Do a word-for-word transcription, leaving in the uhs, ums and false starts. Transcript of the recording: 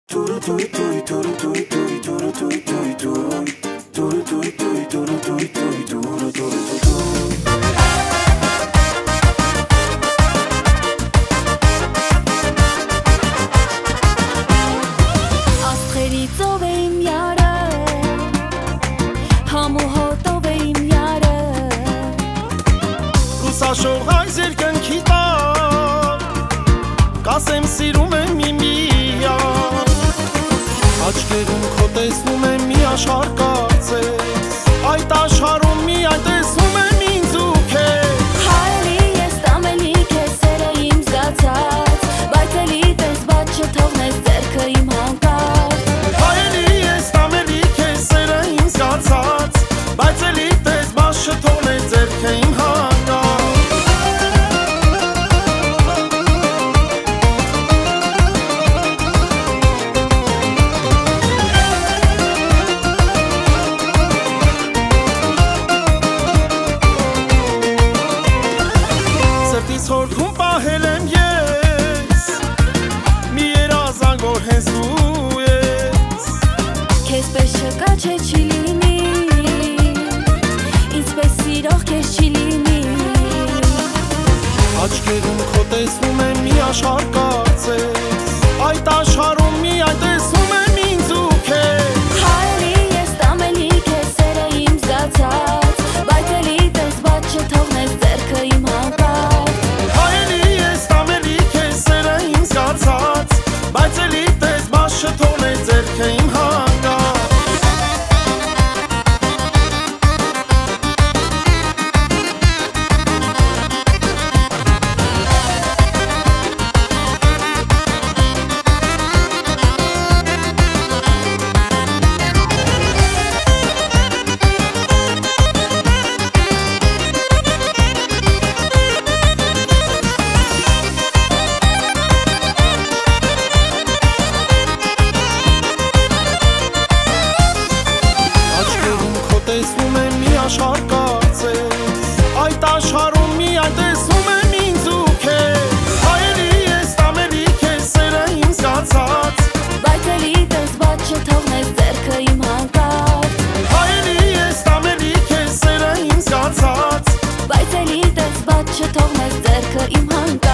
Աստղերի ծով է իմ յարը, համ ու հոտով է իմ յարը, Լուսաշող այս երկնքի տակ, կասեմ սիրում եմ միմիյար, աչքերում քո տեսնում եմ մի աշխարհ կարծես, այդ աշխարհում միայն տեսնում եմ ինձ ու քեզ, հայելի ես տամելի քեզ սերը իմ զգացած, բայց էլի տես բաց չթողնես ձեռքը իմ հանկարծ, հայելի ես տամելի քեզ սերը իմ զգացած, բայց էլի տես բաց չթողնես ձեռքը իմ հանկարծ, Խորքում պահել եմ ես մի երազանք, որ հենց դու ես, քեզ պես չկա չէ չի լինի, ինձ պես սիրող քեզ չի լինի, աչքերում քո տեսնում եմ մի աշխարհ կարծես, այդ աշխարհում միայն տեսնում եմ ինձ ու քեզ, հայելի ես տամելի քեզ սերը իմ զգացած, բայց էլի տես բաց չթողնես ձեռքը իմ հանկարծ, բայց էլի տես բաց չթողնես ձեռքը իմ հանկարծ, տեսնում եմ մի աշխարհ կարծես, այդ աշխարհում միայն տեսնում եմ ինձ ու քեզ, հայելի ես տամելի քեզ սերը իմ զգացած, բայց էլի տես բաց չթողնես ձեռքը իմ հանկարծ, հայելի ես տամելի քեզ սերը իմ զգացած, բայց էլի տես բաց չթողնես ձեռքը իմ հանկարծ